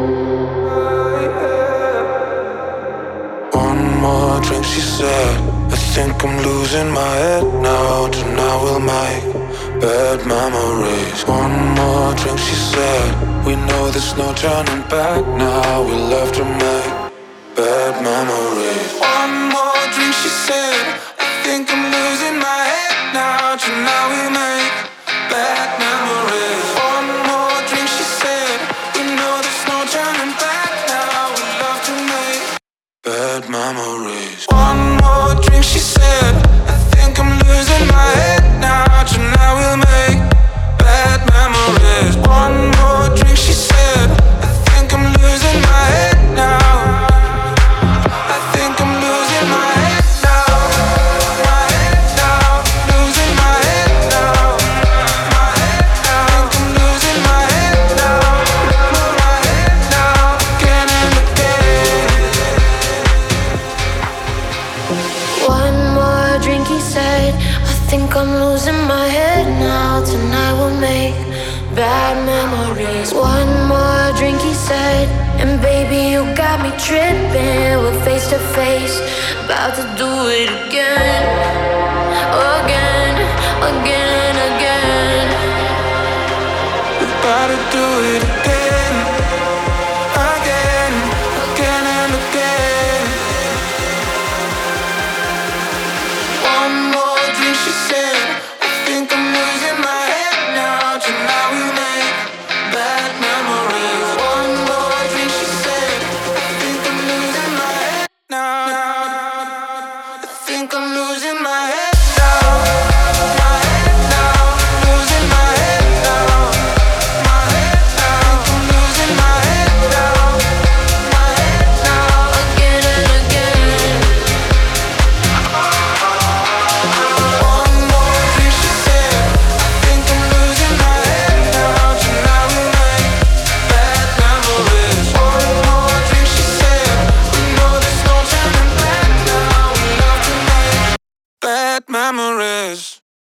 One more drink, she said. I think I'm losing my head now. Tonight we'll make bad memories. One more drink, she said. We know there's no turning back now. We'll have to make bad memories. One more drink, she said. I think I'm losing my head now. Tonight we'll make bad memories. One more drink, she said. We know there's no turning back now. We'll have to make bad memories. One more drink, she said. I think I'm losing my head now. Tonight we'll make bad memories. One more drink, she said. I think I'm losing my head now. I think I'm losing my head now. My head now. Losing my head now. My head now. I think I'm losing my head now. My head now. Again and again. One more drink, he said. I think I'm losing my head now. Tonight we'll make bad memories. One more drink, he said. And baby, you got me tripping. We're face to face, about to do it again. Again, again, again. We're about to do it again. Again, again and again. One more drink, she said. I think I'm losing my head now. Tonight we make bad memories. One more drink, she said. I think I'm losing my head now. I think I'm losing my head now. My head now. Losing my head now. My head now. I think I'm losing my head now. My head now. Again and again. One more drink, she said. I think I'm losing my head now. Tonight we make bad memories. One more drink, she said. We know there's no turning back now. We love to make bad memories.